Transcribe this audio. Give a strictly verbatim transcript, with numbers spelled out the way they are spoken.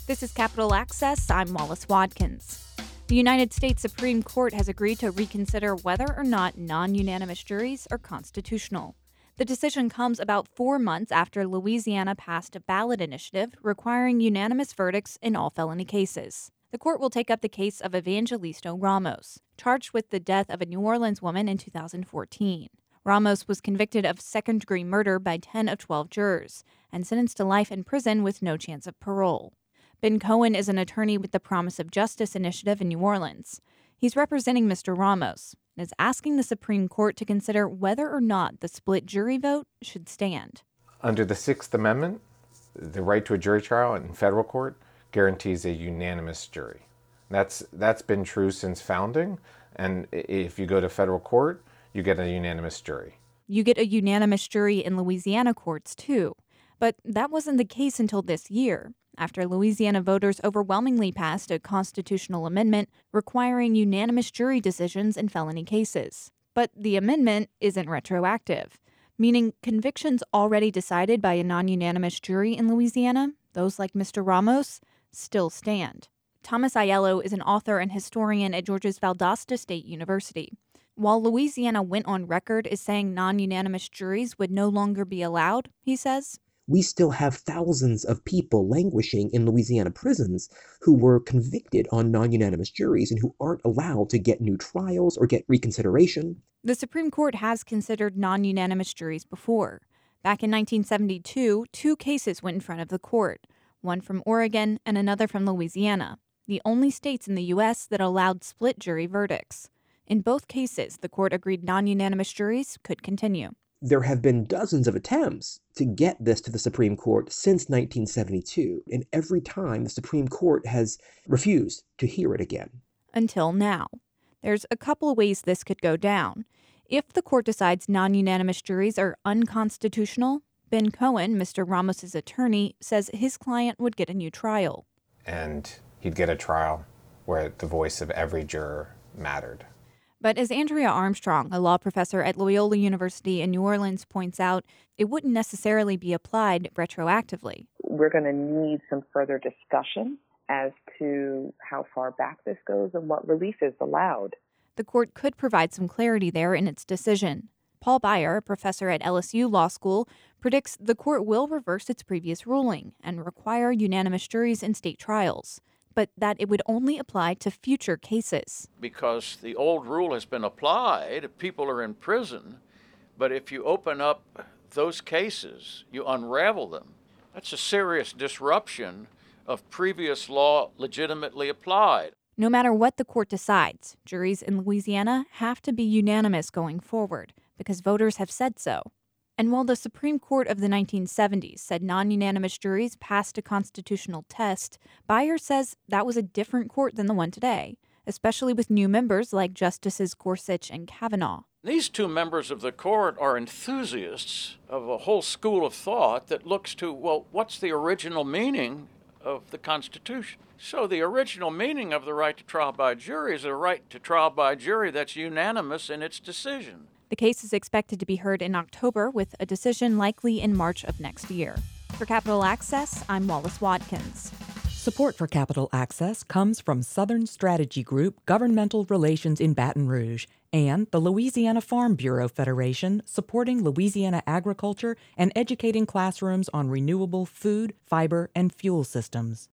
This is Capitol Access. I'm Wallace Watkins. The United States Supreme Court has agreed to reconsider whether or not non-unanimous juries are constitutional. The decision comes about four months after Louisiana passed a ballot initiative requiring unanimous verdicts in all felony cases. The court will take up the case of Evangelisto Ramos, charged with the death of a New Orleans woman in two thousand fourteen. Ramos was convicted of second-degree murder by ten of twelve jurors and sentenced to life in prison with no chance of parole. Ben Cohen is an attorney with the Promise of Justice initiative in New Orleans. He's representing Mister Ramos and is asking the Supreme Court to consider whether or not the split jury vote should stand. Under the Sixth Amendment, the right to a jury trial in federal court guarantees a unanimous jury. That's that's been true since founding, and if you go to federal court, you get a unanimous jury. You get a unanimous jury in Louisiana courts, too. But that wasn't the case until this year, after Louisiana voters overwhelmingly passed a constitutional amendment requiring unanimous jury decisions in felony cases. But the amendment isn't retroactive, meaning convictions already decided by a non-unanimous jury in Louisiana, those like Mister Ramos, still stand. Thomas Aiello is an author and historian at Georgia's Valdosta State University. While Louisiana went on record as saying non-unanimous juries would no longer be allowed, he says, we still have thousands of people languishing in Louisiana prisons who were convicted on non-unanimous juries and who aren't allowed to get new trials or get reconsideration. The Supreme Court has considered non-unanimous juries before. Back in nineteen seventy-two, two cases went in front of the court, one from Oregon and another from Louisiana, the only states in the U S that allowed split jury verdicts. In both cases, the court agreed non-unanimous juries could continue. There have been dozens of attempts to get this to the Supreme Court since nineteen seventy-two, and every time the Supreme Court has refused to hear it again. Until now. There's a couple of ways this could go down. If the court decides non-unanimous juries are unconstitutional, Ben Cohen, Mister Ramos's attorney, says his client would get a new trial. And he'd get a trial where the voice of every juror mattered. But as Andrea Armstrong, a law professor at Loyola University in New Orleans, points out, it wouldn't necessarily be applied retroactively. We're going to need some further discussion as to how far back this goes and what relief is allowed. The court could provide some clarity there in its decision. Paul Beyer, a professor at L S U Law School, predicts the court will reverse its previous ruling and require unanimous juries in state trials, but that it would only apply to future cases. Because the old rule has been applied, people are in prison, but if you open up those cases, you unravel them. That's a serious disruption of previous law legitimately applied. No matter what the court decides, juries in Louisiana have to be unanimous going forward because voters have said so. And while the Supreme Court of the nineteen seventies said non-unanimous juries passed a constitutional test, Beyer says that was a different court than the one today, especially with new members like Justices Gorsuch and Kavanaugh. These two members of the court are enthusiasts of a whole school of thought that looks to, well, what's the original meaning of the Constitution? So the original meaning of the right to trial by jury is a right to trial by jury that's unanimous in its decision. The case is expected to be heard in October, with a decision likely in March of next year. For Capitol Access, I'm Wallace Watkins. Support for Capitol Access comes from Southern Strategy Group Governmental Relations in Baton Rouge and the Louisiana Farm Bureau Federation, supporting Louisiana agriculture and educating classrooms on renewable food, fiber, and fuel systems.